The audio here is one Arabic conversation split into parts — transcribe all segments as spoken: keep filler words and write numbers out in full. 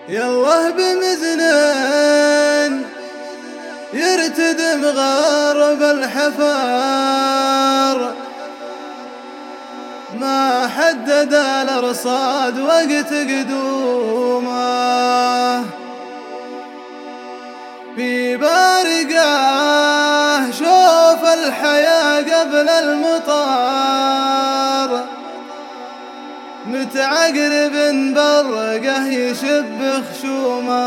يالله بمزنان يرتدم غارب الحفار، ما حدد الارصاد وقت قدومه. في بارقه شوف الحياة قبل المطار، متعقرب برقه يشب خشومه.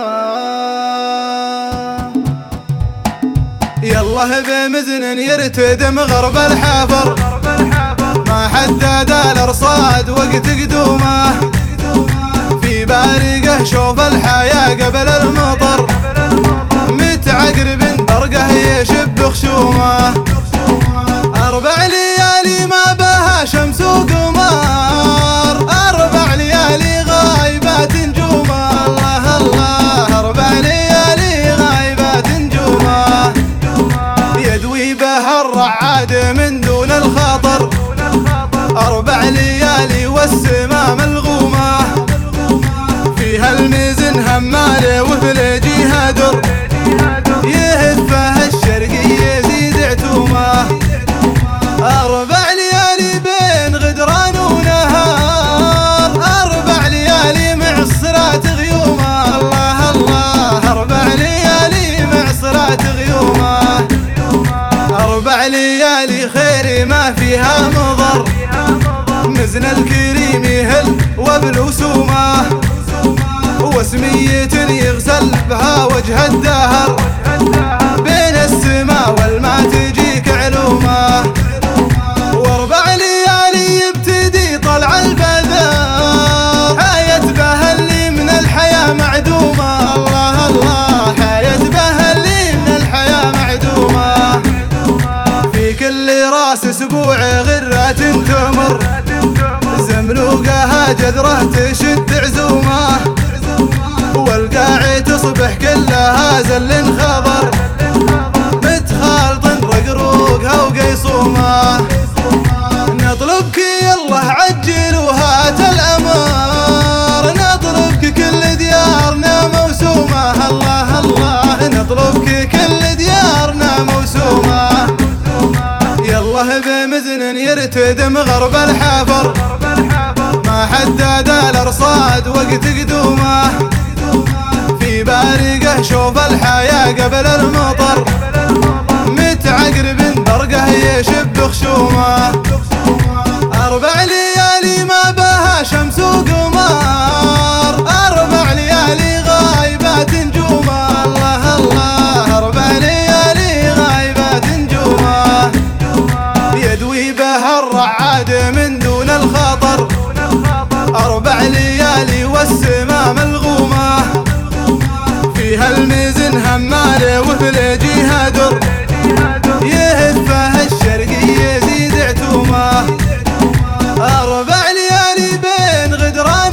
يالله بمزن يرتدم غرب الحفر، ما حدد الارصاد وقت قدومه. في بارقه شوف الحياة قبل المطر، متعقرب برقه يشب خشومه. أربع ليالي ما بها شمس وقمر، أربع ليالي غايبات نجومه. الله الله، أربع ليالي غايبات نجومه، يدوي بها الرعاد من دون الخطر. أربع ليالي والسما ملغومة، فيها الميزن هماله وفي الجهة در، يهفها الشرقي يزيد عتومه. أربع ليالي بين غدران ونهار، أربع ليالي معصرات غيومه. الله الله، أربع ليالي معصرات غيومه. أربع ليالي خير ما فيها مضر، مزن الكريم يهل وبالوسومه. وسمية يغسل بها وجه الدهر، بين السماء والماء تجيك علومه. واربع ليالي يبتدي طلع البذر، حياة بها اللي من الحياة معدومة. الله الله، حياة بها اللي من الحياة معدومة. في كل راس اسبوع غرة تمر، زملوقها جذره تشد عزومه. والقاعي تصبح كلها زل خضر، متخالط رقروقها وقيصومه. نطلبك يالله عجل وهات الأمر، نطلبك كل ديارنا موسومة. الله الله، نطلبك كل ديارنا موسومة. يالله بمزن يرتدم غرب الحفر، ما حدد الارصاد وقت قدومه. في بارقه شوف الحياة قبل المطر، متعقرب برقه يشب خشومه. أربع ليالي ما بها شمس وقمر، أربع ليالي غايبات نجومه. الله الله، أربع ليالي غايبات نجومه، يدوي بها الرعاد من دون الخطر. أربع ليالي والسما ملغومة، فيها الميزن هماله وفي الجهة در، يهفها الشرقي يزيد عتومه. أربع ليالي بين غدران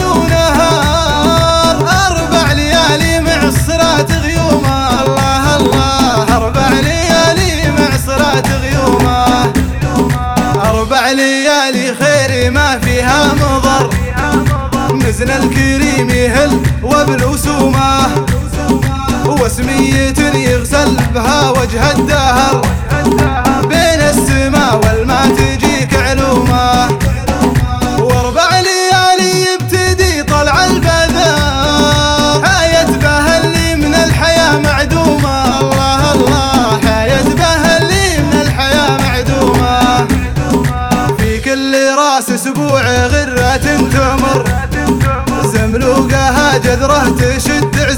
ونهار، أربع ليالي معصرات غيومه. الله الله، أربع ليالي معصرات غيومه. أربع ليالي خير ما فيها مضر، مزن الكريم يهل وبالوسومه. وسمية يغسل بها وجه الدهر، بين السماء والماء تجيك علومه. واربع ليالي يبتدي طلع البذر، حياة بها اللي من الحياة معدومة. الله الله، حياة بها اللي من الحياة معدومة. في كل راس اسبوع غرة تمر، زملوقها جذره تشد